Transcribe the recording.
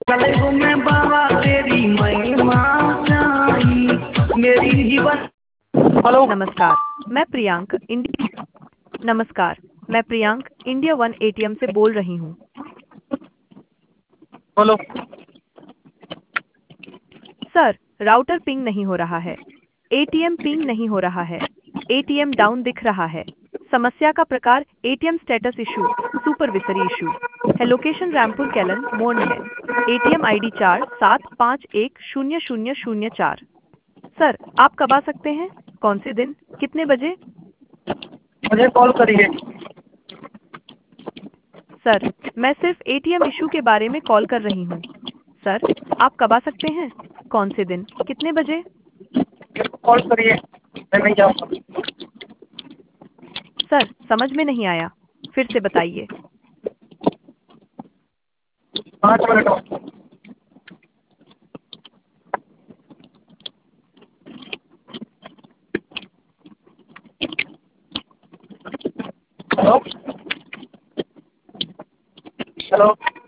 चले घूमे बाबा तेरी महिमा जाई मेरी जीवन। हेलो। नमस्कार मैं प्रियांक इंडिया नमस्कार मैं प्रियांक इंडिया वन एटीएम से बोल रही हूँ। हेलो। सर, राउटर पिंग नहीं हो रहा है। एटीएम पिंग नहीं हो रहा है। एटीएम डाउन दिख रहा है। समस्या का प्रकार ATM status issue, supervisory issue है। लोकेशन रामपुर कैलन मोड़ में है। ATM ID 4751100004। सर, आप कब आ सकते हैं? कौन से दिन? कितने बजे? मुझे कॉल करिए। सर, मैं सिर्फ एटीएम इशू के बारे में कॉल कर रही हूँ। सर, आप कब आ सकते हैं? कौन से दिन? कितने बजे? कॉल करिए, मैं नहीं जाऊँगा। सर, समझ में नहीं आया। फिर से बताइए। 5 मिनट और। हेलो। हेलो।